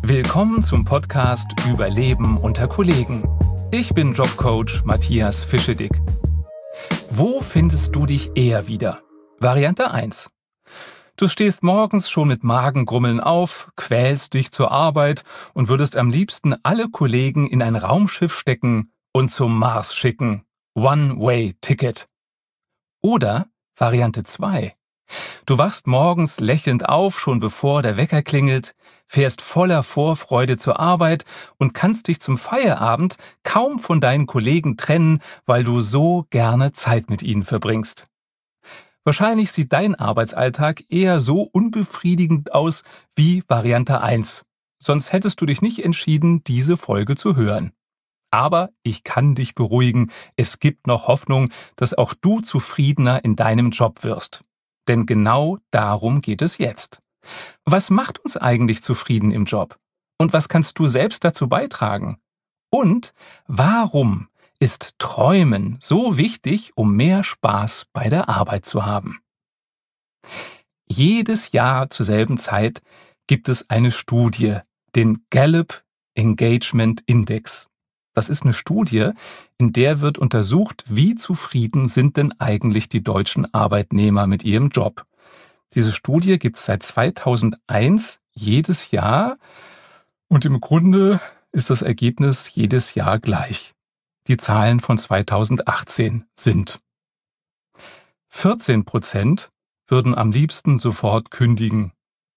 Willkommen zum Podcast Überleben unter Kollegen. Ich bin Jobcoach Matthias Fischedick. Wo findest du dich eher wieder? Variante 1. Du stehst morgens schon mit Magengrummeln auf, quälst dich zur Arbeit und würdest am liebsten alle Kollegen in ein Raumschiff stecken und zum Mars schicken. One-Way-Ticket. Oder Variante 2. Du wachst morgens lächelnd auf, schon bevor der Wecker klingelt, fährst voller Vorfreude zur Arbeit und kannst dich zum Feierabend kaum von deinen Kollegen trennen, weil du so gerne Zeit mit ihnen verbringst. Wahrscheinlich sieht dein Arbeitsalltag eher so unbefriedigend aus wie Variante 1. Sonst hättest du dich nicht entschieden, diese Folge zu hören. Aber ich kann dich beruhigen, es gibt noch Hoffnung, dass auch du zufriedener in deinem Job wirst. Denn genau darum geht es jetzt. Was macht uns eigentlich zufrieden im Job? Und was kannst du selbst dazu beitragen? Und warum ist Träumen so wichtig, um mehr Spaß bei der Arbeit zu haben? Jedes Jahr zur selben Zeit gibt es eine Studie, den Gallup Engagement Index. Das ist eine Studie, in der wird untersucht, wie zufrieden sind denn eigentlich die deutschen Arbeitnehmer mit ihrem Job. Diese Studie gibt es seit 2001 jedes Jahr und im Grunde ist das Ergebnis jedes Jahr gleich. Die Zahlen von 2018 sind: 14% würden am liebsten sofort kündigen.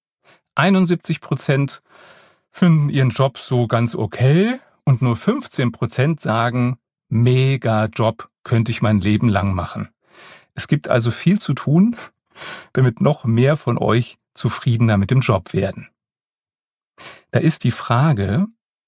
71% finden ihren Job so ganz okay. Und nur 15% sagen, mega Job, könnte ich mein Leben lang machen. Es gibt also viel zu tun, damit noch mehr von euch zufriedener mit dem Job werden. Da ist die Frage,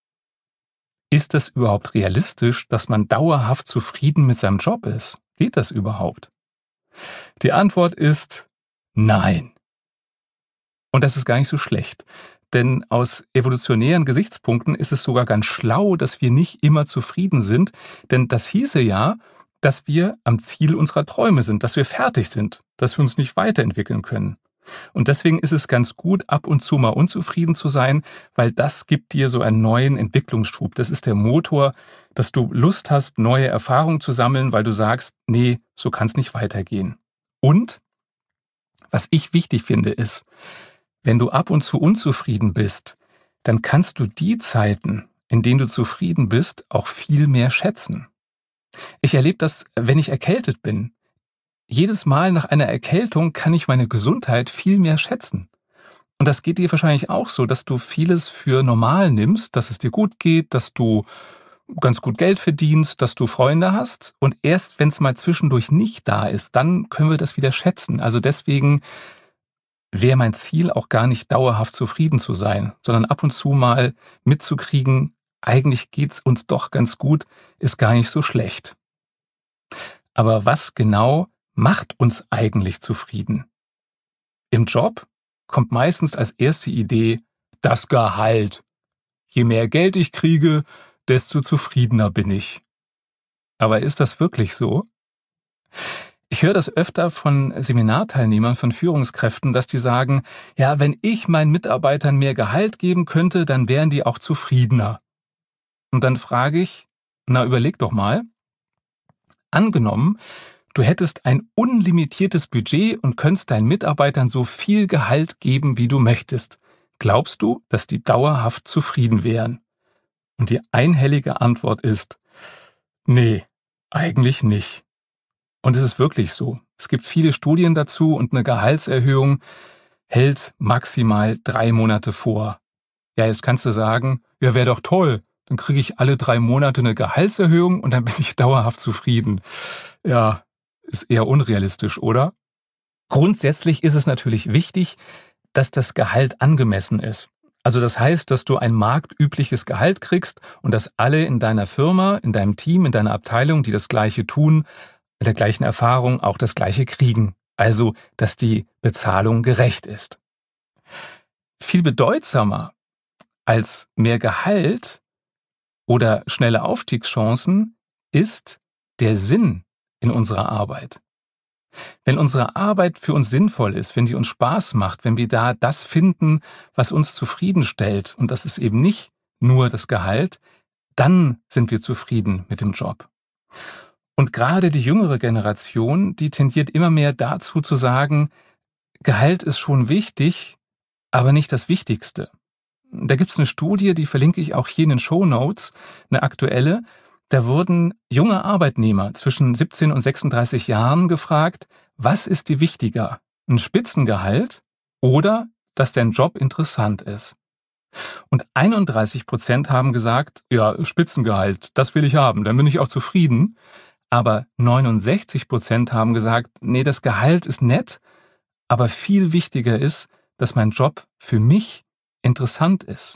ist das überhaupt realistisch, dass man dauerhaft zufrieden mit seinem Job ist? Geht das überhaupt? Die Antwort ist nein. Und das ist gar nicht so schlecht. Denn aus evolutionären Gesichtspunkten ist es sogar ganz schlau, dass wir nicht immer zufrieden sind. Denn das hieße ja, dass wir am Ziel unserer Träume sind, dass wir fertig sind, dass wir uns nicht weiterentwickeln können. Und deswegen ist es ganz gut, ab und zu mal unzufrieden zu sein, weil das gibt dir so einen neuen Entwicklungsschub. Das ist der Motor, dass du Lust hast, neue Erfahrungen zu sammeln, weil du sagst, nee, so kann es nicht weitergehen. Und was ich wichtig finde, ist, wenn du ab und zu unzufrieden bist, dann kannst du die Zeiten, in denen du zufrieden bist, auch viel mehr schätzen. Ich erlebe das, wenn ich erkältet bin. Jedes Mal nach einer Erkältung kann ich meine Gesundheit viel mehr schätzen. Und das geht dir wahrscheinlich auch so, dass du vieles für normal nimmst, dass es dir gut geht, dass du ganz gut Geld verdienst, dass du Freunde hast. Und erst wenn es mal zwischendurch nicht da ist, dann können wir das wieder schätzen. Also deswegen wäre mein Ziel auch gar nicht dauerhaft zufrieden zu sein, sondern ab und zu mal mitzukriegen, eigentlich geht's uns doch ganz gut, ist gar nicht so schlecht. Aber was genau macht uns eigentlich zufrieden? Im Job kommt meistens als erste Idee das Gehalt. Je mehr Geld ich kriege, desto zufriedener bin ich. Aber ist das wirklich so? Ich höre das öfter von Seminarteilnehmern, von Führungskräften, dass die sagen, ja, wenn ich meinen Mitarbeitern mehr Gehalt geben könnte, dann wären die auch zufriedener. Und dann frage ich, na überleg doch mal, angenommen, du hättest ein unlimitiertes Budget und könntest deinen Mitarbeitern so viel Gehalt geben, wie du möchtest. Glaubst du, dass die dauerhaft zufrieden wären? Und die einhellige Antwort ist, nee, eigentlich nicht. Und es ist wirklich so. Es gibt viele Studien dazu und eine Gehaltserhöhung hält maximal 3 Monate vor. Ja, jetzt kannst du sagen, ja, wäre doch toll. Dann kriege ich alle 3 Monate eine Gehaltserhöhung und dann bin ich dauerhaft zufrieden. Ja, ist eher unrealistisch, oder? Grundsätzlich ist es natürlich wichtig, dass das Gehalt angemessen ist. Also das heißt, dass du ein marktübliches Gehalt kriegst und dass alle in deiner Firma, in deinem Team, in deiner Abteilung, die das Gleiche tun, mit der gleichen Erfahrung auch das Gleiche kriegen. Also, dass die Bezahlung gerecht ist. Viel bedeutsamer als mehr Gehalt oder schnelle Aufstiegschancen ist der Sinn in unserer Arbeit. Wenn unsere Arbeit für uns sinnvoll ist, wenn die uns Spaß macht, wenn wir da das finden, was uns zufriedenstellt, und das ist eben nicht nur das Gehalt, dann sind wir zufrieden mit dem Job. Und gerade die jüngere Generation, die tendiert immer mehr dazu zu sagen, Gehalt ist schon wichtig, aber nicht das Wichtigste. Da gibt es eine Studie, die verlinke ich auch hier in den Shownotes, eine aktuelle. Da wurden junge Arbeitnehmer zwischen 17 und 36 Jahren gefragt, was ist dir wichtiger, ein Spitzengehalt oder dass dein Job interessant ist? Und 31% haben gesagt, ja, Spitzengehalt, das will ich haben, dann bin ich auch zufrieden. Aber 69% haben gesagt, nee, das Gehalt ist nett, aber viel wichtiger ist, dass mein Job für mich interessant ist.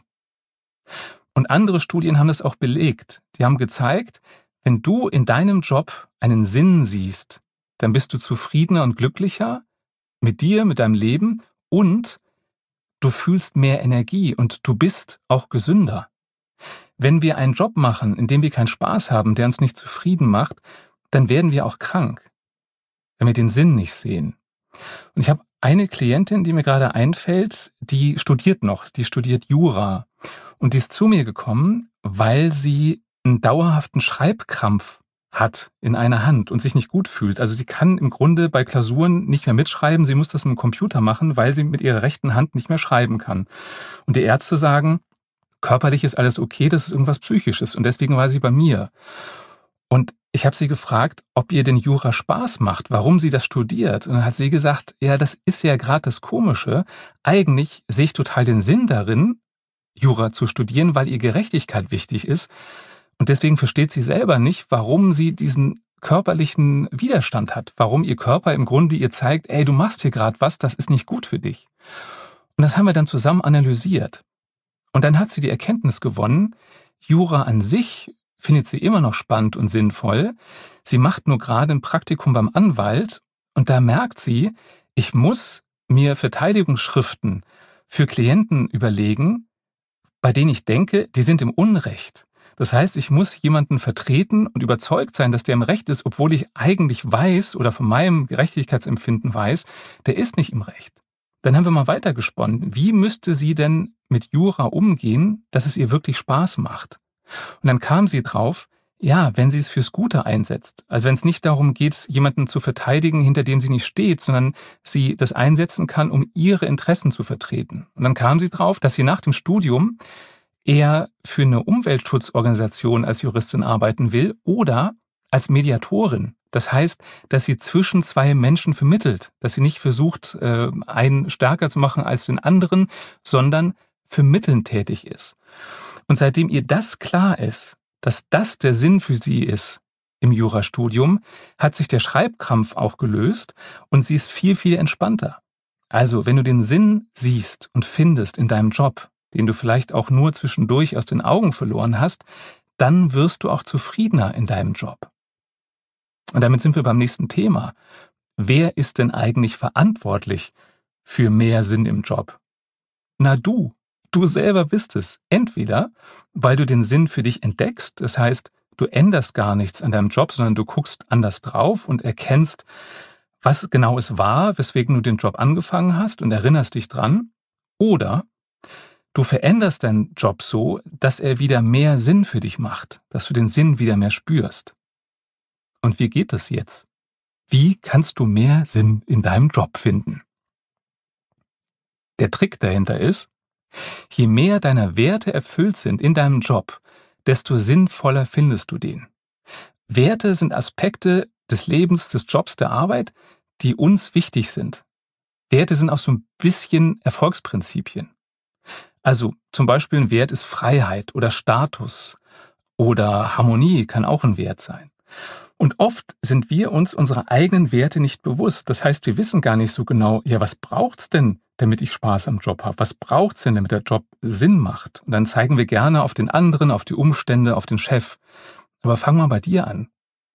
Und andere Studien haben das auch belegt. Die haben gezeigt, wenn du in deinem Job einen Sinn siehst, dann bist du zufriedener und glücklicher mit dir, mit deinem Leben und du fühlst mehr Energie und du bist auch gesünder. Wenn wir einen Job machen, in dem wir keinen Spaß haben, der uns nicht zufrieden macht, dann werden wir auch krank, wenn wir den Sinn nicht sehen. Und ich habe eine Klientin, die mir gerade einfällt, die studiert Jura. Und die ist zu mir gekommen, weil sie einen dauerhaften Schreibkrampf hat in einer Hand und sich nicht gut fühlt. Also sie kann im Grunde bei Klausuren nicht mehr mitschreiben, sie muss das mit dem Computer machen, weil sie mit ihrer rechten Hand nicht mehr schreiben kann. Und die Ärzte sagen, körperlich ist alles okay, das ist irgendwas Psychisches. Und deswegen war sie bei mir. Und ich habe sie gefragt, ob ihr denn Jura Spaß macht, warum sie das studiert. Und dann hat sie gesagt, ja, das ist ja gerade das Komische. Eigentlich sehe ich total den Sinn darin, Jura zu studieren, weil ihr Gerechtigkeit wichtig ist. Und deswegen versteht sie selber nicht, warum sie diesen körperlichen Widerstand hat. Warum ihr Körper im Grunde ihr zeigt, ey, du machst hier gerade was, das ist nicht gut für dich. Und das haben wir dann zusammen analysiert. Und dann hat sie die Erkenntnis gewonnen, Jura an sich findet sie immer noch spannend und sinnvoll. Sie macht nur gerade ein Praktikum beim Anwalt und da merkt sie, ich muss mir Verteidigungsschriften für Klienten überlegen, bei denen ich denke, die sind im Unrecht. Das heißt, ich muss jemanden vertreten und überzeugt sein, dass der im Recht ist, obwohl ich eigentlich weiß oder von meinem Gerechtigkeitsempfinden weiß, der ist nicht im Recht. Dann haben wir mal weitergesponnen. Wie müsste sie denn mit Jura umgehen, dass es ihr wirklich Spaß macht? Und dann kam sie drauf, ja, wenn sie es fürs Gute einsetzt. Also wenn es nicht darum geht, jemanden zu verteidigen, hinter dem sie nicht steht, sondern sie das einsetzen kann, um ihre Interessen zu vertreten. Und dann kam sie drauf, dass sie nach dem Studium eher für eine Umweltschutzorganisation als Juristin arbeiten will oder als Mediatorin. Das heißt, dass sie zwischen zwei Menschen vermittelt, dass sie nicht versucht, einen stärker zu machen als den anderen, sondern vermittelnd tätig ist. Und seitdem ihr das klar ist, dass das der Sinn für sie ist im Jurastudium, hat sich der Schreibkrampf auch gelöst und sie ist viel, viel entspannter. Also, wenn du den Sinn siehst und findest in deinem Job, den du vielleicht auch nur zwischendurch aus den Augen verloren hast, dann wirst du auch zufriedener in deinem Job. Und damit sind wir beim nächsten Thema. Wer ist denn eigentlich verantwortlich für mehr Sinn im Job? Na du. Du selber bist es. Entweder, weil du den Sinn für dich entdeckst, das heißt, du änderst gar nichts an deinem Job, sondern du guckst anders drauf und erkennst, was genau es war, weswegen du den Job angefangen hast und erinnerst dich dran. Oder du veränderst deinen Job so, dass er wieder mehr Sinn für dich macht, dass du den Sinn wieder mehr spürst. Und wie geht das jetzt? Wie kannst du mehr Sinn in deinem Job finden? Der Trick dahinter ist, je mehr deiner Werte erfüllt sind in deinem Job, desto sinnvoller findest du den. Werte sind Aspekte des Lebens, des Jobs, der Arbeit, die uns wichtig sind. Werte sind auch so ein bisschen Erfolgsprinzipien. Also zum Beispiel ein Wert ist Freiheit oder Status oder Harmonie kann auch ein Wert sein. Und oft sind wir uns unserer eigenen Werte nicht bewusst. Das heißt, wir wissen gar nicht so genau, ja, was braucht's denn, damit ich Spaß am Job habe? Was braucht's denn, damit der Job Sinn macht? Und dann zeigen wir gerne auf den anderen, auf die Umstände, auf den Chef. Aber fang mal bei dir an.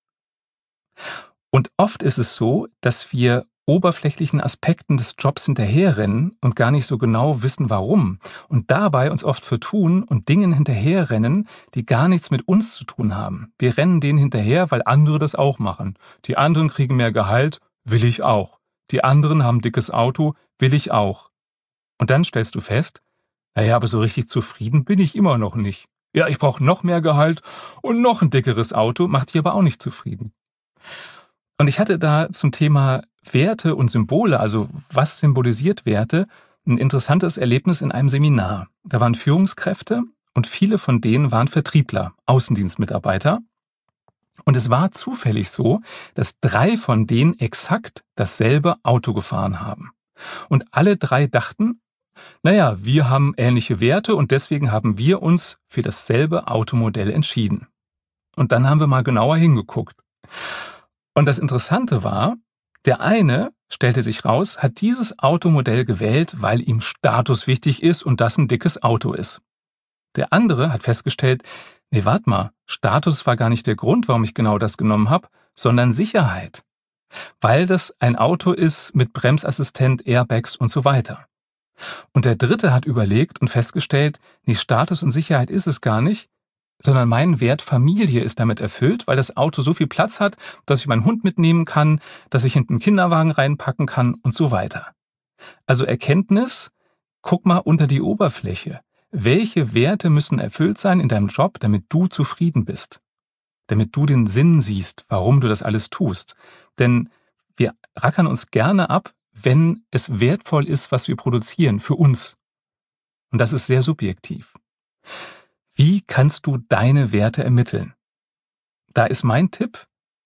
Und oft ist es so, dass wir oberflächlichen Aspekten des Jobs hinterherrennen und gar nicht so genau wissen, warum. Und dabei uns oft vertun und Dingen hinterherrennen, die gar nichts mit uns zu tun haben. Wir rennen denen hinterher, weil andere das auch machen. Die anderen kriegen mehr Gehalt, Will ich auch. Die anderen haben dickes Auto, will ich auch. Und dann stellst du fest, naja, aber so richtig zufrieden bin ich immer noch nicht. Ja, ich brauche noch mehr Gehalt und noch ein dickeres Auto, macht dich aber auch nicht zufrieden. Und ich hatte da zum Thema Werte und Symbole, also was symbolisiert Werte, ein interessantes Erlebnis in einem Seminar. Da waren Führungskräfte und viele von denen waren Vertriebler, Außendienstmitarbeiter. Und es war zufällig so, dass 3 von denen exakt dasselbe Auto gefahren haben. Und alle 3 dachten, naja, wir haben ähnliche Werte und deswegen haben wir uns für dasselbe Automodell entschieden. Und dann haben wir mal genauer hingeguckt. Und das Interessante war, der eine, stellte sich raus, hat dieses Automodell gewählt, weil ihm Status wichtig ist und das ein dickes Auto ist. Der andere hat festgestellt, nee, warte mal, Status war gar nicht der Grund, warum ich genau das genommen habe, sondern Sicherheit. Weil das ein Auto ist mit Bremsassistent, Airbags und so weiter. Und der dritte hat überlegt und festgestellt, nee, Status und Sicherheit ist es gar nicht, sondern mein Wert Familie ist damit erfüllt, weil das Auto so viel Platz hat, dass ich meinen Hund mitnehmen kann, dass ich hinten einen Kinderwagen reinpacken kann und so weiter. Also Erkenntnis, guck mal unter die Oberfläche. Welche Werte müssen erfüllt sein in deinem Job, damit du zufrieden bist? Damit du den Sinn siehst, warum du das alles tust. Denn wir rackern uns gerne ab, wenn es wertvoll ist, was wir produzieren, für uns. Und das ist sehr subjektiv. Wie kannst du deine Werte ermitteln? Da ist mein Tipp,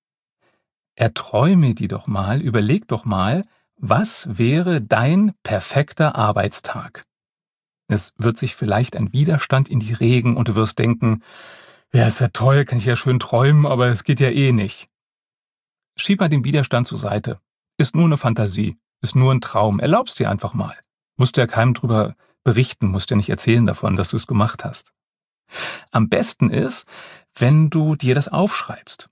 erträume die doch mal, überleg doch mal, was wäre dein perfekter Arbeitstag? Es wird sich vielleicht ein Widerstand in die regen und du wirst denken, ja, ist ja toll, kann ich ja schön träumen, aber es geht ja eh nicht. Schieb mal den Widerstand zur Seite. Ist nur eine Fantasie, ist nur ein Traum. Erlaub's dir einfach mal. Musst ja keinem drüber berichten, musst ja nicht erzählen davon, dass du es gemacht hast. Am besten ist, wenn du dir das aufschreibst.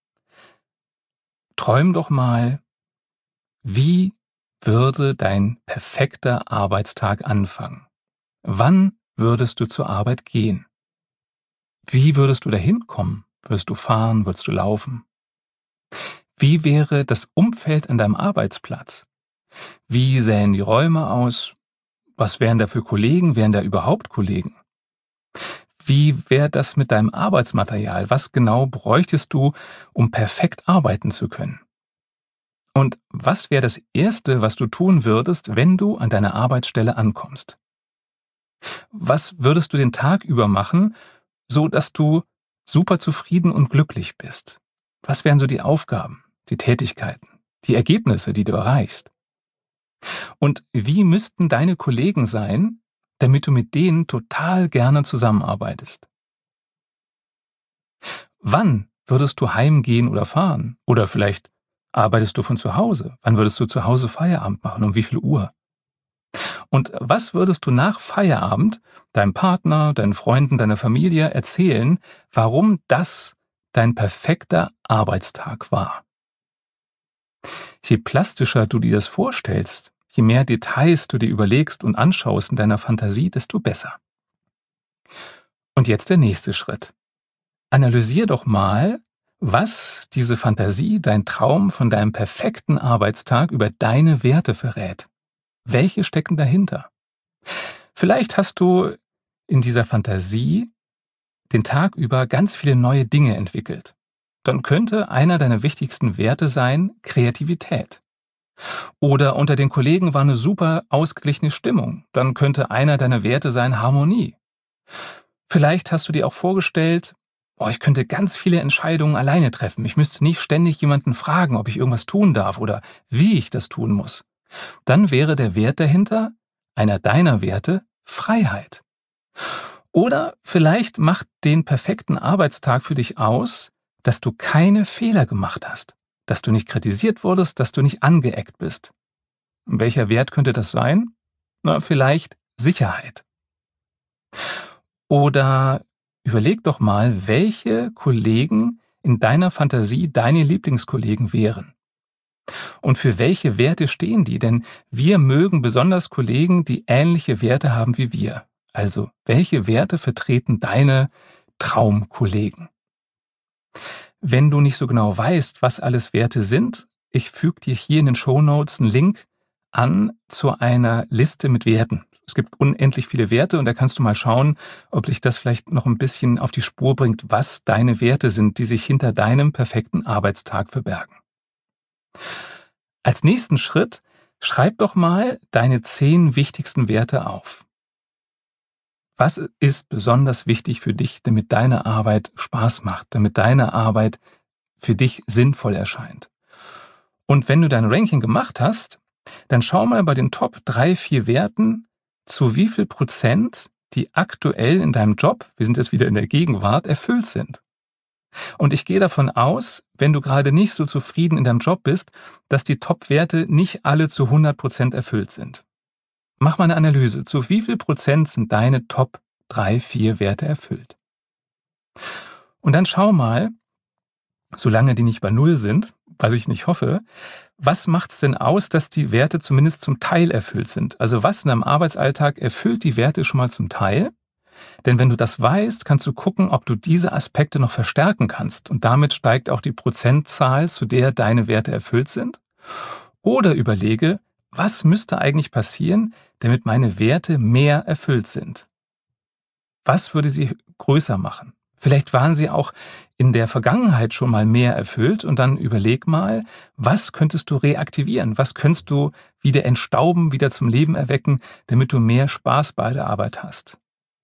Träum doch mal, wie würde dein perfekter Arbeitstag anfangen? Wann würdest du zur Arbeit gehen? Wie würdest du dahin kommen? Würdest du fahren? Würdest du laufen? Wie wäre das Umfeld an deinem Arbeitsplatz? Wie sähen die Räume aus? Was wären da für Kollegen? Wären da überhaupt Kollegen? Wie wäre das mit deinem Arbeitsmaterial? Was genau bräuchtest du, um perfekt arbeiten zu können? Und was wäre das Erste, was du tun würdest, wenn du an deiner Arbeitsstelle ankommst? Was würdest du den Tag über machen, so dass du super zufrieden und glücklich bist? Was wären so die Aufgaben, die Tätigkeiten, die Ergebnisse, die du erreichst? Und wie müssten deine Kollegen sein, damit du mit denen total gerne zusammenarbeitest? Wann würdest du heimgehen oder fahren? Oder vielleicht arbeitest du von zu Hause? Wann würdest du zu Hause Feierabend machen? Um wie viel Uhr? Und was würdest du nach Feierabend deinem Partner, deinen Freunden, deiner Familie erzählen, warum das dein perfekter Arbeitstag war? Je plastischer du dir das vorstellst, je mehr Details du dir überlegst und anschaust in deiner Fantasie, desto besser. Und jetzt der nächste Schritt. Analysier doch mal, was diese Fantasie, dein Traum von deinem perfekten Arbeitstag über deine Werte verrät. Welche stecken dahinter? Vielleicht hast du in dieser Fantasie den Tag über ganz viele neue Dinge entwickelt. Dann könnte einer deiner wichtigsten Werte sein Kreativität. Oder unter den Kollegen war eine super ausgeglichene Stimmung. Dann könnte einer deiner Werte sein Harmonie. Vielleicht hast du dir auch vorgestellt, ich könnte ganz viele Entscheidungen alleine treffen. Ich müsste nicht ständig jemanden fragen, ob ich irgendwas tun darf oder wie ich das tun muss. Dann wäre der Wert dahinter, einer deiner Werte, Freiheit. Oder vielleicht macht den perfekten Arbeitstag für dich aus, dass du keine Fehler gemacht hast, dass du nicht kritisiert wurdest, dass du nicht angeeckt bist. Welcher Wert könnte das sein? Vielleicht Sicherheit. Oder überleg doch mal, welche Kollegen in deiner Fantasie deine Lieblingskollegen wären. Und für welche Werte stehen die? Denn wir mögen besonders Kollegen, die ähnliche Werte haben wie wir. Also, welche Werte vertreten deine Traumkollegen? Wenn du nicht so genau weißt, was alles Werte sind, ich füge dir hier in den Shownotes einen Link an zu einer Liste mit Werten. Es gibt unendlich viele Werte und da kannst du mal schauen, ob dich das vielleicht noch ein bisschen auf die Spur bringt, was deine Werte sind, die sich hinter deinem perfekten Arbeitstag verbergen. Als nächsten Schritt schreib doch mal deine 10 wichtigsten Werte auf. Was ist besonders wichtig für dich, damit deine Arbeit Spaß macht, damit deine Arbeit für dich sinnvoll erscheint? Und wenn du dein Ranking gemacht hast, dann schau mal bei den Top 3, 4 Werten, zu wie viel Prozent die aktuell in deinem Job, wir sind jetzt wieder in der Gegenwart, erfüllt sind. Und ich gehe davon aus, wenn du gerade nicht so zufrieden in deinem Job bist, dass die Top-Werte nicht alle zu 100% erfüllt sind. Mach mal eine Analyse. Zu wie viel Prozent sind deine Top 3, 4 Werte erfüllt? Und dann schau mal, solange die nicht bei 0 sind, was ich nicht hoffe, was macht es denn aus, dass die Werte zumindest zum Teil erfüllt sind? Also was in deinem Arbeitsalltag erfüllt die Werte schon mal zum Teil? Denn wenn du das weißt, kannst du gucken, ob du diese Aspekte noch verstärken kannst. Und damit steigt auch die Prozentzahl, zu der deine Werte erfüllt sind. Oder überlege, was müsste eigentlich passieren, damit meine Werte mehr erfüllt sind? Was würde sie größer machen? Vielleicht waren sie auch in der Vergangenheit schon mal mehr erfüllt und dann überleg mal, was könntest du reaktivieren? Was könntest du wieder entstauben, wieder zum Leben erwecken, damit du mehr Spaß bei der Arbeit hast?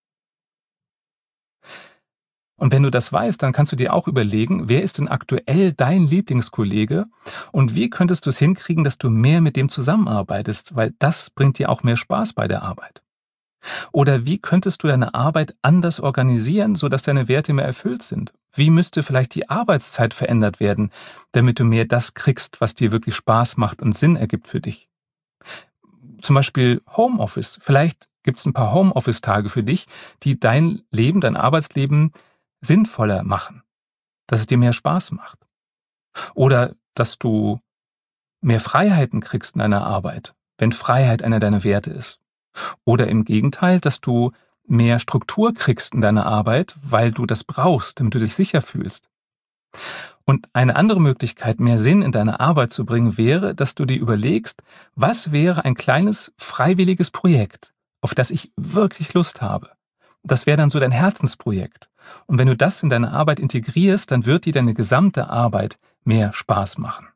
Und wenn du das weißt, dann kannst du dir auch überlegen, wer ist denn aktuell dein Lieblingskollege und wie könntest du es hinkriegen, dass du mehr mit dem zusammenarbeitest, weil das bringt dir auch mehr Spaß bei der Arbeit. Oder wie könntest du deine Arbeit anders organisieren, sodass deine Werte mehr erfüllt sind? Wie müsste vielleicht die Arbeitszeit verändert werden, damit du mehr das kriegst, was dir wirklich Spaß macht und Sinn ergibt für dich? Zum Beispiel Homeoffice. Vielleicht gibt es ein paar Homeoffice-Tage für dich, die dein Leben, dein Arbeitsleben sinnvoller machen, dass es dir mehr Spaß macht. Oder dass du mehr Freiheiten kriegst in deiner Arbeit, wenn Freiheit einer deiner Werte ist. Oder im Gegenteil, dass du mehr Struktur kriegst in deiner Arbeit, weil du das brauchst, damit du dich sicher fühlst. Und eine andere Möglichkeit, mehr Sinn in deine Arbeit zu bringen, wäre, dass du dir überlegst, was wäre ein kleines freiwilliges Projekt, auf das ich wirklich Lust habe. Das wäre dann so dein Herzensprojekt. Und wenn du das in deine Arbeit integrierst, dann wird dir deine gesamte Arbeit mehr Spaß machen.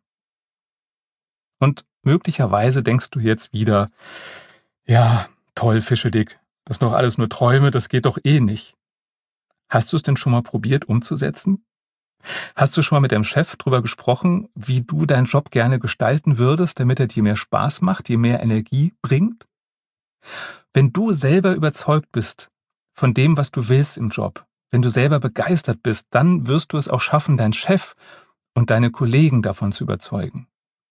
Und möglicherweise denkst du jetzt wieder, ja, toll, Fischedick, das sind doch alles nur Träume, das geht doch eh nicht. Hast du es denn schon mal probiert umzusetzen? Hast du schon mal mit deinem Chef darüber gesprochen, wie du deinen Job gerne gestalten würdest, damit er dir mehr Spaß macht, dir mehr Energie bringt? Wenn du selber überzeugt bist von dem, was du willst im Job, wenn du selber begeistert bist, dann wirst du es auch schaffen, deinen Chef und deine Kollegen davon zu überzeugen.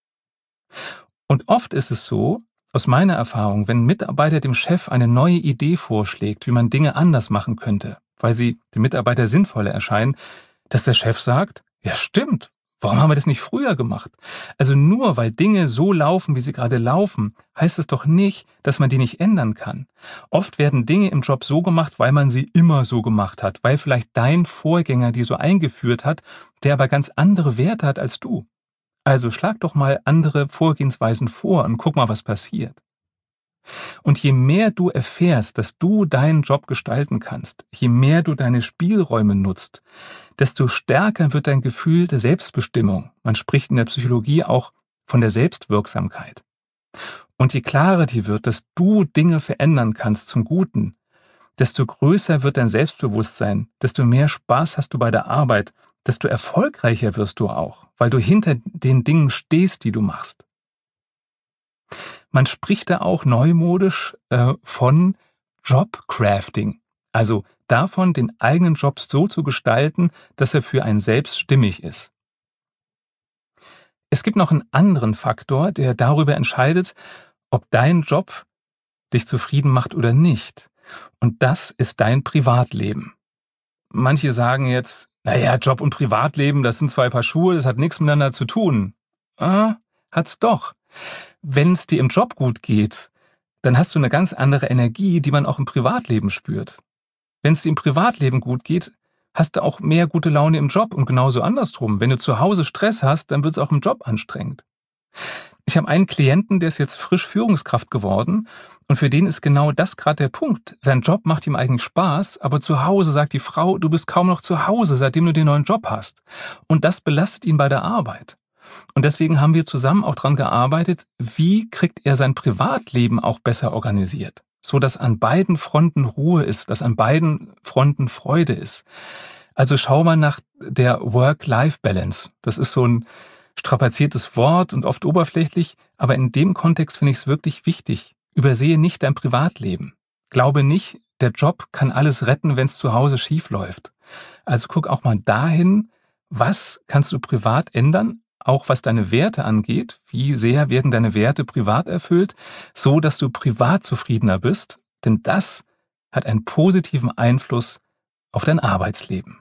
Und oft ist es so, aus meiner Erfahrung, wenn ein Mitarbeiter dem Chef eine neue Idee vorschlägt, wie man Dinge anders machen könnte, weil sie dem Mitarbeiter sinnvoller erscheinen, dass der Chef sagt, ja stimmt, warum haben wir das nicht früher gemacht? Also nur weil Dinge so laufen, wie sie gerade laufen, heißt es doch nicht, dass man die nicht ändern kann. Oft werden Dinge im Job so gemacht, weil man sie immer so gemacht hat, weil vielleicht dein Vorgänger die so eingeführt hat, der aber ganz andere Werte hat als du. Also schlag doch mal andere Vorgehensweisen vor und guck mal, was passiert. Und je mehr du erfährst, dass du deinen Job gestalten kannst, je mehr du deine Spielräume nutzt, desto stärker wird dein Gefühl der Selbstbestimmung. Man spricht in der Psychologie auch von der Selbstwirksamkeit. Und je klarer dir wird, dass du Dinge verändern kannst zum Guten, desto größer wird dein Selbstbewusstsein, desto mehr Spaß hast du bei der Arbeit, desto erfolgreicher wirst du auch, weil du hinter den Dingen stehst, die du machst. Man spricht da auch neumodisch von Jobcrafting, also davon, den eigenen Job so zu gestalten, dass er für einen selbst stimmig ist. Es gibt noch einen anderen Faktor, der darüber entscheidet, ob dein Job dich zufrieden macht oder nicht. Und das ist dein Privatleben. Manche sagen jetzt, naja, Job und Privatleben, das sind 2 Paar Schuhe, das hat nichts miteinander zu tun. Hat's doch. Wenn es dir im Job gut geht, dann hast du eine ganz andere Energie, die man auch im Privatleben spürt. Wenn es dir im Privatleben gut geht, hast du auch mehr gute Laune im Job und genauso andersrum. Wenn du zu Hause Stress hast, dann wird es auch im Job anstrengend. Ich habe einen Klienten, der ist jetzt frisch Führungskraft geworden und für den ist genau das gerade der Punkt. Sein Job macht ihm eigentlich Spaß, aber zu Hause sagt die Frau, du bist kaum noch zu Hause, seitdem du den neuen Job hast. Und das belastet ihn bei der Arbeit. Und deswegen haben wir zusammen auch dran gearbeitet, wie kriegt er sein Privatleben auch besser organisiert, so dass an beiden Fronten Ruhe ist, dass an beiden Fronten Freude ist. Also schau mal nach der Work-Life-Balance. Das ist so ein strapaziertes Wort und oft oberflächlich, aber in dem Kontext finde ich es wirklich wichtig. Übersehe nicht dein Privatleben. Glaube nicht, der Job kann alles retten, wenn es zu Hause schief läuft. Also guck auch mal dahin, was kannst du privat ändern, auch was deine Werte angeht. Wie sehr werden deine Werte privat erfüllt, so dass du privat zufriedener bist, denn das hat einen positiven Einfluss auf dein Arbeitsleben.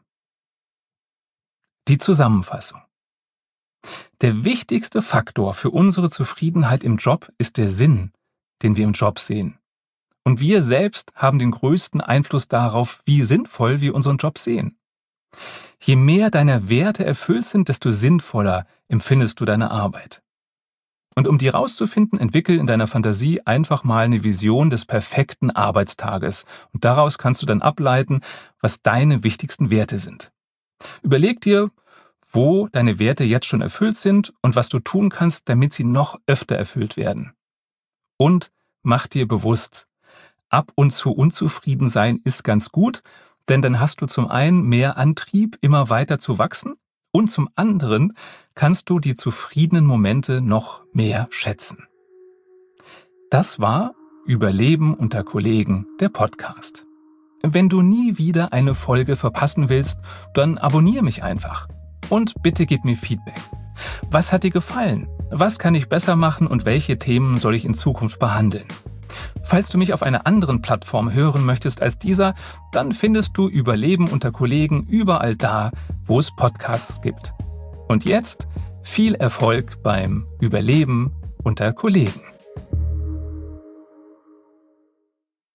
Die Zusammenfassung. Der wichtigste Faktor für unsere Zufriedenheit im Job ist der Sinn, den wir im Job sehen. Und wir selbst haben den größten Einfluss darauf, wie sinnvoll wir unseren Job sehen. Je mehr deine Werte erfüllt sind, desto sinnvoller empfindest du deine Arbeit. Und um die rauszufinden, entwickel in deiner Fantasie einfach mal eine Vision des perfekten Arbeitstages. Und daraus kannst du dann ableiten, was deine wichtigsten Werte sind. Überleg dir, wo deine Werte jetzt schon erfüllt sind und was du tun kannst, damit sie noch öfter erfüllt werden. Und mach dir bewusst, ab und zu unzufrieden sein ist ganz gut, denn dann hast du zum einen mehr Antrieb, immer weiter zu wachsen und zum anderen kannst du die zufriedenen Momente noch mehr schätzen. Das war Überleben unter Kollegen, der Podcast. Wenn du nie wieder eine Folge verpassen willst, dann abonniere mich einfach. Und bitte gib mir Feedback. Was hat dir gefallen? Was kann ich besser machen und welche Themen soll ich in Zukunft behandeln? Falls du mich auf einer anderen Plattform hören möchtest als dieser, dann findest du Überleben unter Kollegen überall da, wo es Podcasts gibt. Und jetzt viel Erfolg beim Überleben unter Kollegen.